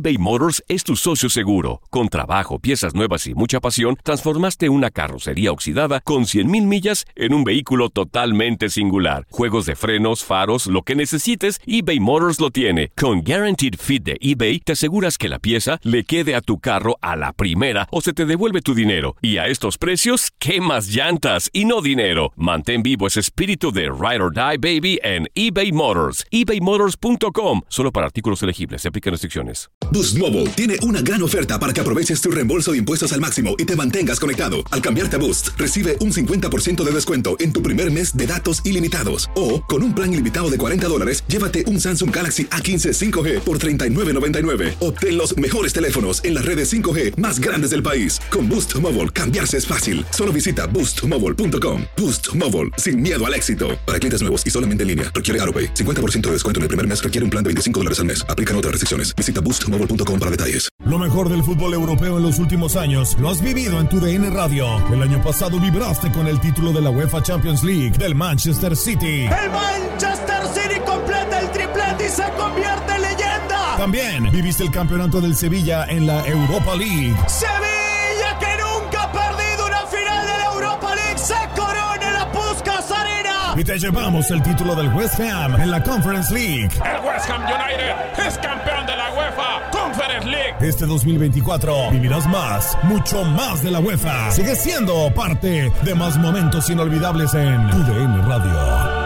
eBay Motors es tu socio seguro. Con trabajo, piezas nuevas y mucha pasión, transformaste una carrocería oxidada con 100,000 millas en un vehículo totalmente singular. Juegos de frenos, faros, lo que necesites, eBay Motors lo tiene. Con Guaranteed Fit de eBay, te aseguras que la pieza le quede a tu carro a la primera o se te devuelve tu dinero. Y a estos precios, ¿qué más llantas y no dinero? Mantén vivo ese espíritu de Ride or Die, baby, en eBay Motors. ebaymotors.com. Solo para artículos elegibles. Se aplican restricciones. Boost Mobile tiene una gran oferta para que aproveches tu reembolso de impuestos al máximo y te mantengas conectado. Al cambiarte a Boost, recibe un 50% de descuento en tu primer mes de datos ilimitados. O, con un plan ilimitado de $40, llévate un Samsung Galaxy A15 5G por $39.99. Obtén los mejores teléfonos en las redes 5G más grandes del país. Con Boost Mobile, cambiarse es fácil. Solo visita boostmobile.com. Boost Mobile, sin miedo al éxito. Para clientes nuevos y solamente en línea, requiere AutoPay. 50% de descuento en el primer mes requiere un plan de $25 al mes. Aplican otras restricciones. Visita boostmobile.com para detalles. Lo mejor del fútbol europeo en los últimos años lo has vivido en tu DN Radio. El año pasado vibraste con el título de la UEFA Champions League del Manchester City. El Manchester City completa el triplete y se convierte en leyenda. También viviste el campeonato del Sevilla en la Europa League. Sevilla, que nunca ha perdido una final de la Europa League, se corona en la Puskás Arena. Y te llevamos el título del West Ham en la Conference League. El West Ham United es campeón de la UEFA Conference League. Este 2024 vivirás más, mucho más de la UEFA. Sigue siendo parte de más momentos inolvidables en tu DN Radio.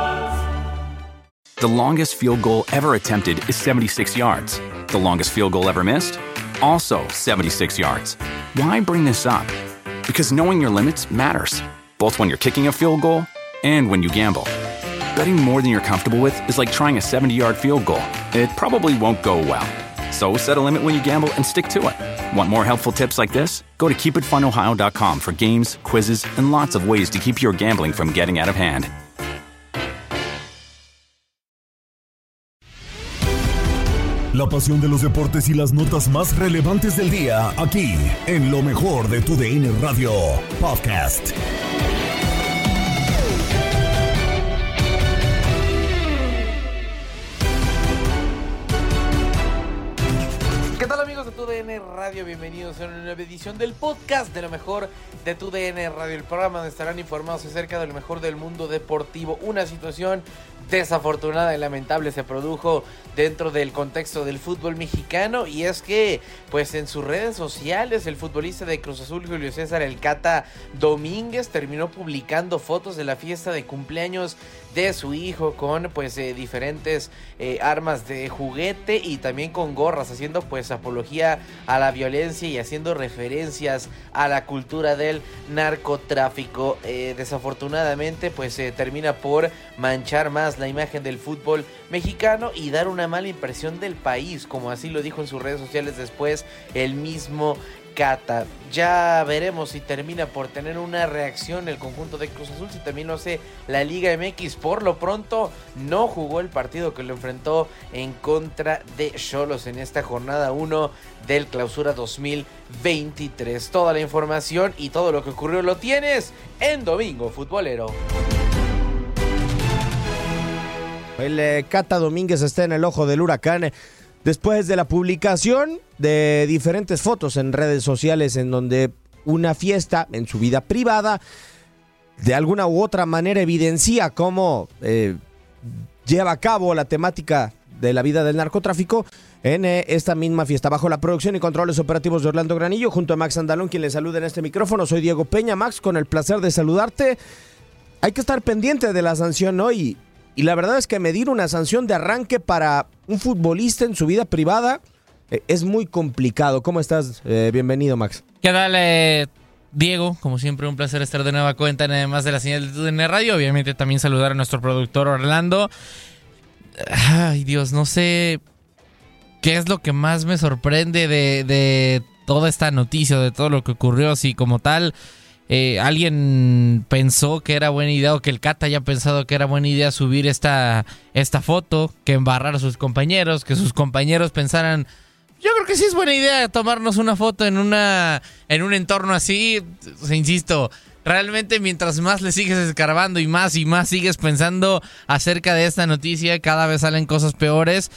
The longest field goal ever attempted is 76 yards. The longest field goal ever missed? Also 76 yards. Why bring this up? Because knowing your limits matters, both when you're kicking a field goal and when you gamble. Betting more than you're comfortable with is like trying a 70-yard field goal. It probably won't go well. So set a limit when you gamble and stick to it. Want more helpful tips like this? Go to keepitfunohio.com for games, quizzes, and lots of ways to keep your gambling from getting out of hand. La pasión de los deportes y las notas más relevantes del día, aquí, en lo mejor de tu DN Radio Podcast. ¿Qué tal, amigos de TUDN Radio? Bienvenidos a una nueva edición del podcast de lo mejor de TUDN Radio, el programa donde estarán informados acerca de lo mejor del mundo deportivo. Una situación desafortunada y lamentable se produjo dentro del contexto del fútbol mexicano, y es que pues en sus redes sociales el futbolista de Cruz Azul, Julio César El Cata Domínguez, terminó publicando fotos de la fiesta de cumpleaños de su hijo con pues diferentes armas de juguete y también con gorras, haciendo pues apología a la violencia y haciendo referencias a la cultura del narcotráfico. Desafortunadamente pues termina por manchar más la imagen del fútbol mexicano y dar una mala impresión del país, como así lo dijo en sus redes sociales después el mismo Cata. Ya veremos si termina por tener una reacción el conjunto de Cruz Azul, si también lo hace la Liga MX. Por lo pronto no jugó el partido que lo enfrentó en contra de Xolos en esta jornada 1 del Clausura 2023. Toda la información y todo lo que ocurrió lo tienes en Domingo Futbolero. El Cata Domínguez está en el ojo del huracán después de la publicación de diferentes fotos en redes sociales en donde una fiesta en su vida privada de alguna u otra manera evidencia cómo lleva a cabo la temática de la vida del narcotráfico en esta misma fiesta. Bajo la producción y controles operativos de Orlando Granillo, junto a Max Andalón, quien le saluda en este micrófono. Soy Diego Peña. Max, con el placer de saludarte. Hay que estar pendiente de la sanción hoy. Y la verdad es que medir una sanción de arranque para un futbolista en su vida privada es muy complicado. ¿Cómo estás? Bienvenido, Max. ¿Qué tal, Diego? Como siempre, un placer estar de nueva cuenta, además de la señal de TUDN Radio. Obviamente también saludar a nuestro productor Orlando. Ay, Dios, no sé qué es lo que más me sorprende de toda esta noticia, de todo lo que ocurrió, si como tal... alguien pensó que era buena idea, o que el Cata haya pensado que era buena idea subir esta foto, que embarrar a sus compañeros, que sus compañeros pensaran, yo creo que sí es buena idea tomarnos una foto en un entorno así. O sea, insisto, realmente mientras más le sigues escarbando y más sigues pensando acerca de esta noticia, cada vez salen cosas peores.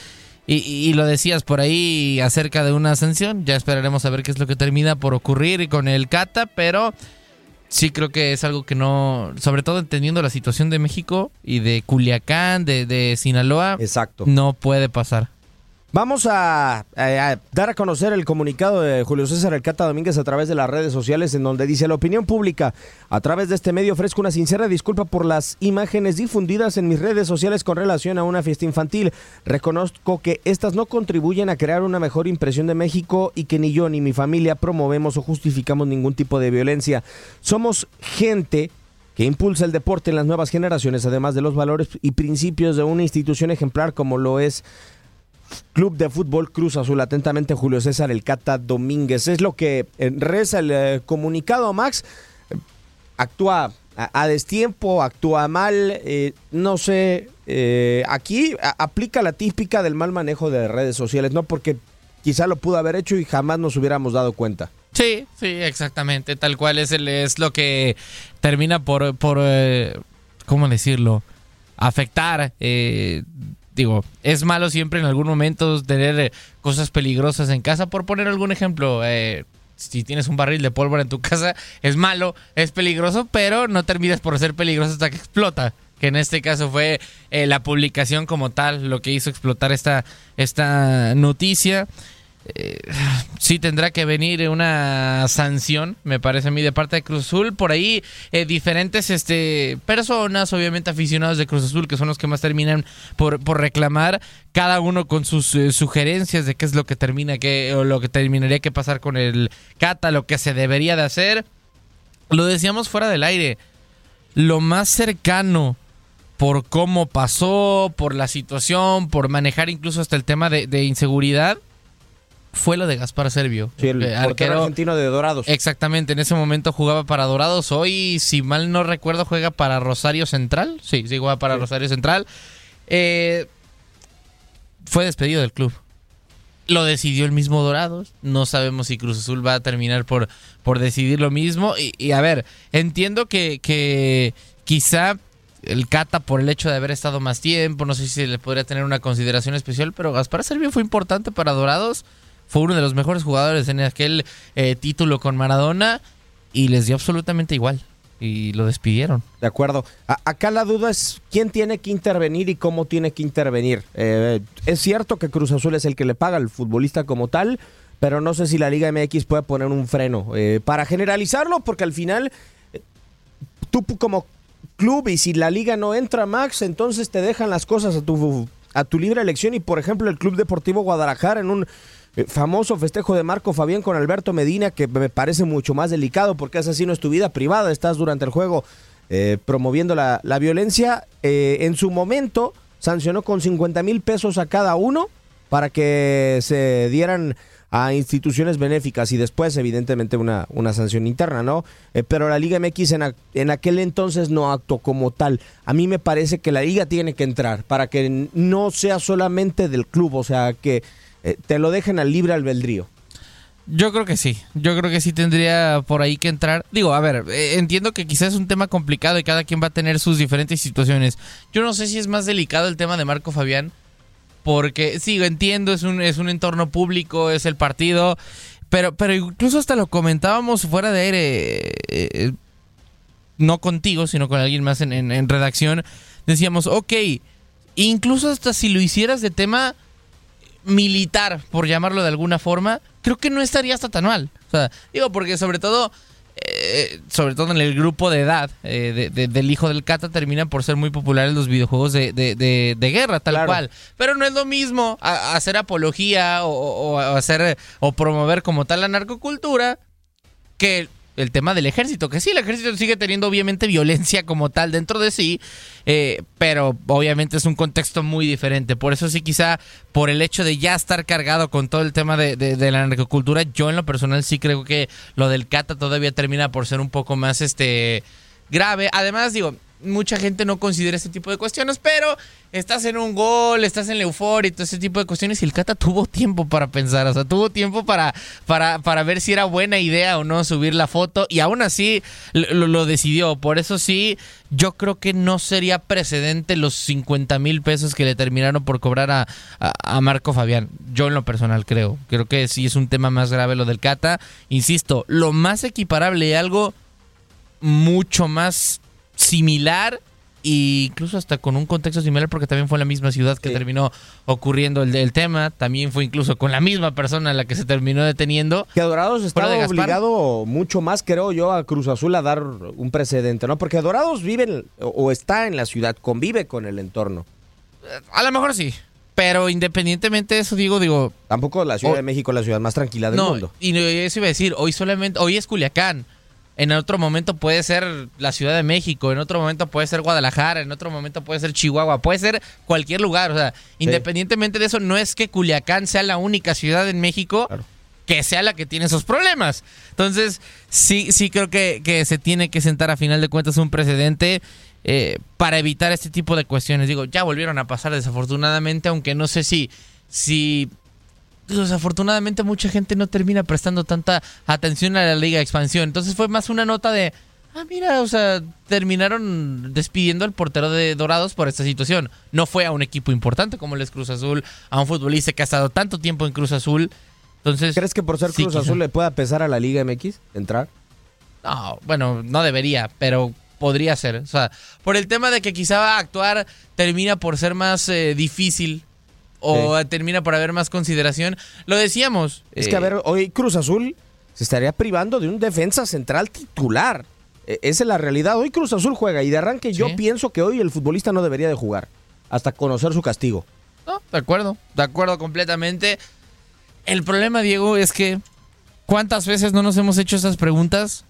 Y lo decías por ahí acerca de una sanción. Ya esperaremos a ver qué es lo que termina por ocurrir con el Cata, pero sí creo que es algo que no, sobre todo entendiendo la situación de México y de Culiacán, de Sinaloa, exacto, no puede pasar. Vamos a dar a conocer el comunicado de Julio César El Cata Domínguez a través de las redes sociales, en donde dice: la opinión pública, a través de este medio ofrezco una sincera disculpa por las imágenes difundidas en mis redes sociales con relación a una fiesta infantil. Reconozco que estas no contribuyen a crear una mejor impresión de México y que ni yo ni mi familia promovemos o justificamos ningún tipo de violencia. Somos gente que impulsa el deporte en las nuevas generaciones, además de los valores y principios de una institución ejemplar como lo es Club de Fútbol Cruz Azul. Atentamente, Julio César El Cata Domínguez. Es lo que reza el comunicado, Max. Actúa a destiempo, actúa mal, no sé, aquí aplica la típica del mal manejo de redes sociales, ¿no? Porque quizá lo pudo haber hecho y jamás nos hubiéramos dado cuenta. Sí, exactamente, tal cual es lo que termina por ¿cómo decirlo? Afectar. Digo, es malo siempre en algún momento tener cosas peligrosas en casa. Por poner algún ejemplo, si tienes un barril de pólvora en tu casa, es malo, es peligroso, pero no terminas por ser peligroso hasta que explota. Que en este caso fue la publicación como tal lo que hizo explotar esta noticia. Sí tendrá que venir una sanción, me parece a mí, de parte de Cruz Azul. Por ahí diferentes personas, obviamente aficionados de Cruz Azul, que son los que más terminan por reclamar, cada uno con sus sugerencias de qué es lo que lo que terminaría que pasar con el Cata, lo que se debería de hacer. Lo decíamos fuera del aire, lo más cercano por cómo pasó, por la situación, por manejar incluso hasta el tema de inseguridad, fue lo de Gaspar Servio, sí, el arquero argentino de Dorados. Exactamente, en ese momento jugaba para Dorados. Hoy, si mal no recuerdo, juega para Rosario Central. Sí, juega para Rosario Central. Fue despedido del club. Lo decidió el mismo Dorados. No sabemos si Cruz Azul va a terminar por decidir lo mismo. Y a ver, entiendo que quizá el Cata, por el hecho de haber estado más tiempo, no sé si se le podría tener una consideración especial, pero Gaspar Servio fue importante para Dorados. Fue uno de los mejores jugadores en aquel título con Maradona y les dio absolutamente igual y lo despidieron. De acuerdo. Acá la duda es quién tiene que intervenir y cómo tiene que intervenir. Es cierto que Cruz Azul es el que le paga al futbolista como tal, pero no sé si la Liga MX puede poner un freno para generalizarlo, porque al final tú como club, y si la liga no entra, Max, entonces te dejan las cosas a tu libre elección. Y por ejemplo el Club Deportivo Guadalajara, en un famoso festejo de Marco Fabián con Alberto Medina, que me parece mucho más delicado porque es así, no es tu vida privada, estás durante el juego promoviendo la violencia, en su momento sancionó con 50,000 pesos a cada uno para que se dieran a instituciones benéficas y después evidentemente una sanción interna, ¿no? Pero la Liga MX en aquel entonces no actuó como tal. A mí me parece que la Liga tiene que entrar para que no sea solamente del club, o sea, que te lo dejen al libre albedrío. Yo creo que sí tendría por ahí que entrar. Digo, a ver, entiendo que quizás es un tema complicado y cada quien va a tener sus diferentes situaciones. Yo no sé si es más delicado el tema de Marco Fabián, porque sí, entiendo, es un entorno público, es el partido, pero incluso hasta lo comentábamos fuera de aire, no contigo, sino con alguien más en redacción. Decíamos, ok, incluso hasta si lo hicieras de tema militar, por llamarlo de alguna forma, creo que no estaría hasta tan mal. O sea, digo, porque sobre todo en el grupo de edad del hijo del Cata terminan por ser muy populares los videojuegos de guerra, tal cual. Pero no es lo mismo hacer apología o hacer o promover como tal la narcocultura que el tema del ejército, que sí, el ejército sigue teniendo obviamente violencia como tal dentro de sí, pero obviamente es un contexto muy diferente. Por eso sí, quizá por el hecho de ya estar cargado con todo el tema de la narcocultura, yo en lo personal sí creo que lo del Cata todavía termina por ser un poco más grave. Además, digo, mucha gente no considera este tipo de cuestiones, pero estás en un gol, estás en la euforia y todo ese tipo de cuestiones, y el Cata tuvo tiempo para pensar, o sea, tuvo tiempo para ver si era buena idea o no subir la foto, y aún así lo decidió. Por eso sí, yo creo que no sería precedente los 50,000 pesos que le terminaron por cobrar a Marco Fabián. Yo en lo personal creo que sí es un tema más grave lo del Cata. Insisto, lo más equiparable, algo mucho más similar, e incluso hasta con un contexto similar, porque también fue en la misma ciudad que terminó ocurriendo el tema, también fue incluso con la misma persona a la que se terminó deteniendo. Que Dorados está obligado mucho más, creo yo, a Cruz Azul a dar un precedente, ¿no? Porque Dorados vive o está en la ciudad, convive con el entorno. A lo mejor sí, pero independientemente de eso, digo... Tampoco la Ciudad de México es la ciudad más tranquila del mundo. Y eso iba a decir, hoy es Culiacán. En otro momento puede ser la Ciudad de México, en otro momento puede ser Guadalajara, en otro momento puede ser Chihuahua, puede ser cualquier lugar. O sea, independientemente de eso, no es que Culiacán sea la única ciudad en México que sea la que tiene esos problemas. Entonces, sí creo que se tiene que sentar a final de cuentas un precedente para evitar este tipo de cuestiones. Digo, ya volvieron a pasar desafortunadamente, aunque no sé si desafortunadamente mucha gente no termina prestando tanta atención a la Liga de Expansión. Entonces fue más una nota de, mira, o sea, terminaron despidiendo al portero de Dorados por esta situación. No fue a un equipo importante como el Cruz Azul, a un futbolista que ha estado tanto tiempo en Cruz Azul. Entonces, ¿crees que por ser Cruz Azul le pueda pesar a la Liga MX entrar? No, bueno, no debería, pero podría ser. O sea, por el tema de que quizá actuar termina por ser más difícil, o termina por haber más consideración. Lo decíamos. Es que, a ver, hoy Cruz Azul se estaría privando de un defensa central titular. Esa es la realidad. Hoy Cruz Azul juega, y de arranque yo pienso que hoy el futbolista no debería de jugar hasta conocer su castigo. No, de acuerdo completamente. El problema, Diego, es que ¿cuántas veces no nos hemos hecho esas preguntas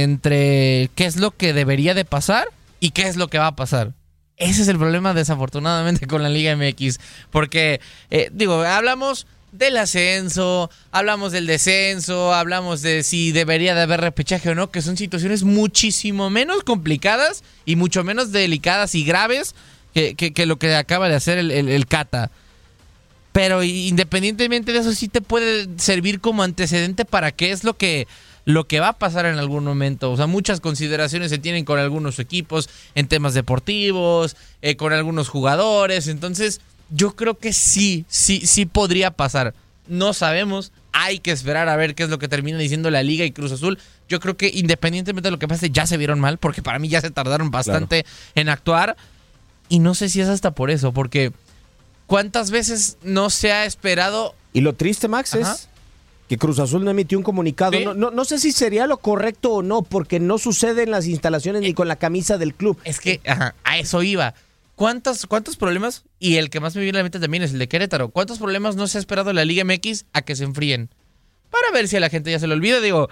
entre qué es lo que debería de pasar y qué es lo que va a pasar? Ese es el problema, desafortunadamente, con la Liga MX. Porque, hablamos del ascenso, hablamos del descenso, hablamos de si debería de haber repechaje o no, que son situaciones muchísimo menos complicadas y mucho menos delicadas y graves que lo que acaba de hacer el Cata. Pero independientemente de eso, sí te puede servir como antecedente para qué es lo que va a pasar en algún momento. O sea, muchas consideraciones se tienen con algunos equipos en temas deportivos, con algunos jugadores. Entonces, yo creo que sí podría pasar. No sabemos, hay que esperar a ver qué es lo que termina diciendo la Liga y Cruz Azul. Yo creo que independientemente de lo que pase, ya se vieron mal, porque para mí ya se tardaron bastante en actuar. Y no sé si es hasta por eso, porque ¿cuántas veces no se ha esperado? Y lo triste, Max, es que Cruz Azul no emitió un comunicado. ¿Sí? No sé si sería lo correcto o no, porque no sucede en las instalaciones ni con la camisa del club. Es que a eso iba. ¿Cuántos problemas? Y el que más me viene a la mente también es el de Querétaro. ¿Cuántos problemas no se ha esperado la Liga MX a que se enfríen? Para ver si a la gente ya se lo olvida. Digo,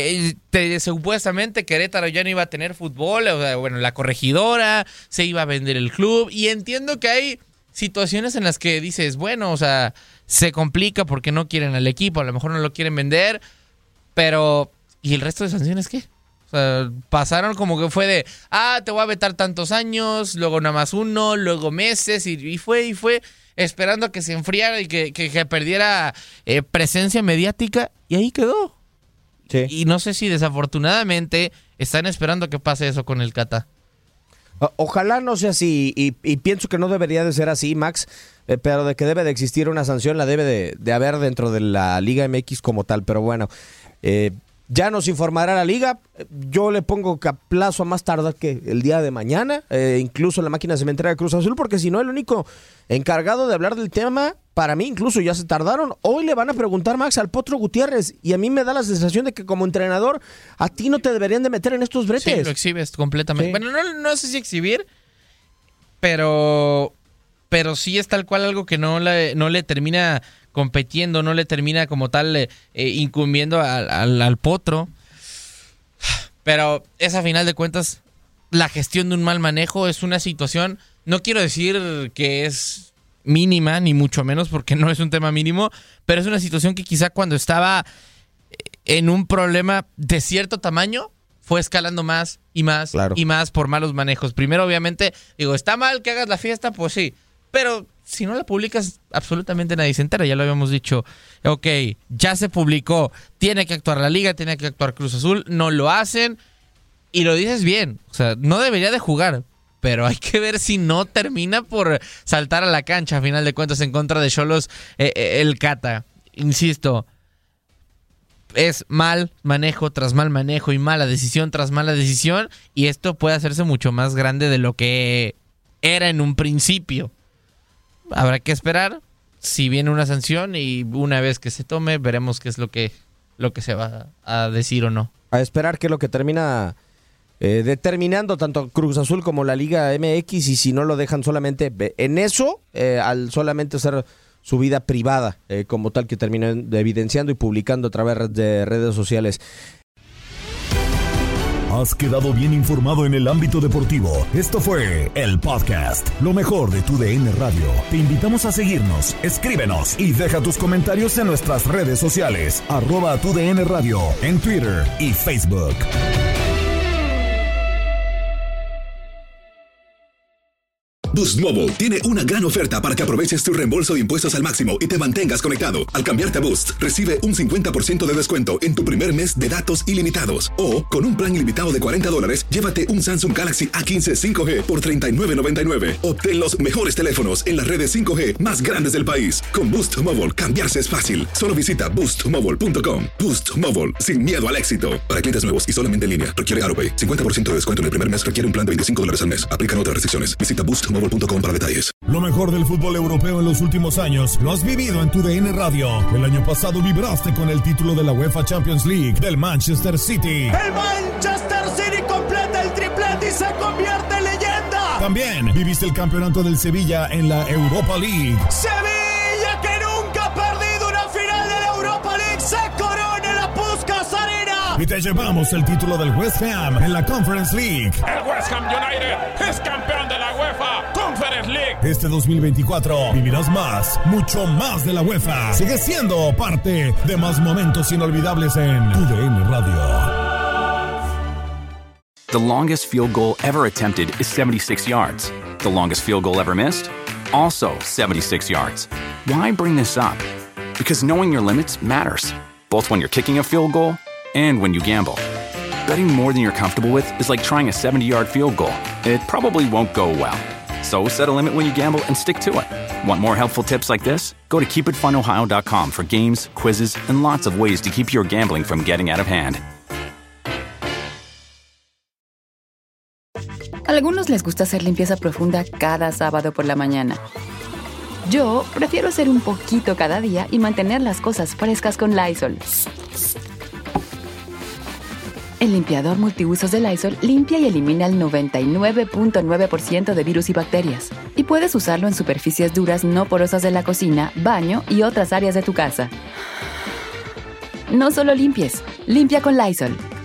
supuestamente Querétaro ya no iba a tener fútbol. O sea, bueno, la corregidora, se iba a vender el club. Y entiendo que hay situaciones en las que dices, bueno, o sea, se complica porque no quieren al equipo, a lo mejor no lo quieren vender, pero ¿y el resto de sanciones qué? O sea, pasaron como que fue de, te voy a vetar tantos años, luego nada más uno, luego meses, y fue esperando a que se enfriara y que perdiera presencia mediática, y ahí quedó. Sí. Y no sé si desafortunadamente están esperando que pase eso con el Cata. Ojalá no sea así, y pienso que no debería de ser así, Max, pero de que debe de existir una sanción, la debe de haber dentro de la Liga MX como tal. Pero bueno, ya nos informará la Liga. Yo le pongo plazo a más tardar que el día de mañana, incluso la máquina cementera de Cruz Azul, porque si no, el único encargado de hablar del tema, para mí incluso ya se tardaron. Hoy le van a preguntar, Max, al Potro Gutiérrez, y a mí me da la sensación de que como entrenador a ti no te deberían de meter en estos bretes. Sí, lo exhibes completamente. Sí. Bueno, no sé si exhibir, pero sí es tal cual algo que no le termina competiendo, no le termina como tal incumbiendo al Potro. Pero es, a final de cuentas, la gestión de un mal manejo es una situación, no quiero decir que es mínima, ni mucho menos, porque no es un tema mínimo, pero es una situación que quizá cuando estaba en un problema de cierto tamaño fue escalando más y más Claro. y más por malos manejos. Primero, obviamente, está mal que hagas la fiesta, pues sí, pero si no la publicas, absolutamente nadie se entera, ya lo habíamos dicho. Ok, ya se publicó, tiene que actuar la Liga, tiene que actuar Cruz Azul, no lo hacen, y lo dices bien, o sea, no debería de jugar, pero hay que ver si no termina por saltar a la cancha, a final de cuentas, en contra de Xolos, el Cata. Insisto, es mal manejo tras mal manejo y mala decisión tras mala decisión, y esto puede hacerse mucho más grande de lo que era en un principio. Habrá que esperar si viene una sanción, y una vez que se tome veremos qué es lo que se va a decir o no. A esperar qué es lo que termina determinando tanto Cruz Azul como la Liga MX, y si no lo dejan solamente en eso, al solamente ser su vida privada, como tal, que terminó evidenciando y publicando a través de redes sociales. Has quedado bien informado en el ámbito deportivo. Esto fue el podcast, lo mejor de TUDN Radio. Te invitamos a seguirnos, escríbenos y deja tus comentarios en nuestras redes sociales, @TUDN Radio, en Twitter y Facebook. Boost Mobile tiene una gran oferta para que aproveches tu reembolso de impuestos al máximo y te mantengas conectado. Al cambiarte a Boost, recibe un 50% de descuento en tu primer mes de datos ilimitados. O, con un plan ilimitado de $40, llévate un Samsung Galaxy A15 5G por $39.99. Obtén los mejores teléfonos en las redes 5G más grandes del país. Con Boost Mobile, cambiarse es fácil. Solo visita boostmobile.com. Boost Mobile, sin miedo al éxito. Para clientes nuevos y solamente en línea, requiere AutoPay. 50% de descuento en el primer mes requiere un plan de $25 al mes. Aplican otras restricciones. Visita boostmobile.com para detalles. Lo mejor del fútbol europeo en los últimos años lo has vivido en TUDN Radio. El año pasado vibraste con el título de la UEFA Champions League del Manchester City. El Manchester City completa el triplete y se convierte en leyenda. También viviste el campeonato del Sevilla en la Europa League. Sevilla, que nunca ha perdido una final de la Europa League, se corona en la Puskás Arena. Y te llevamos el título del West Ham en la Conference League. El West Ham United es campeón de la UEFA Conference League. Este 2024 vivirás más, mucho más de la UEFA. Sigue siendo parte de más momentos inolvidables en TUDN Radio. The longest field goal ever attempted is 76 yards. The longest field goal ever missed? Also 76 yards. Why bring this up? Because knowing your limits matters, both when you're kicking a field goal and when you gamble. Betting more than you're comfortable with is like trying a 70-yard field goal. It probably won't go well. So set a limit when you gamble and stick to it. Want more helpful tips like this? Go to keepitfunohio.com for games, quizzes, and lots of ways to keep your gambling from getting out of hand. A algunos les gusta hacer limpieza profunda cada sábado por la mañana. Yo prefiero hacer un poquito cada día y mantener las cosas frescas con Lysol. El limpiador multiusos de Lysol limpia y elimina el 99.9% de virus y bacterias. Y puedes usarlo en superficies duras no porosas de la cocina, baño y otras áreas de tu casa. No solo limpies, limpia con Lysol.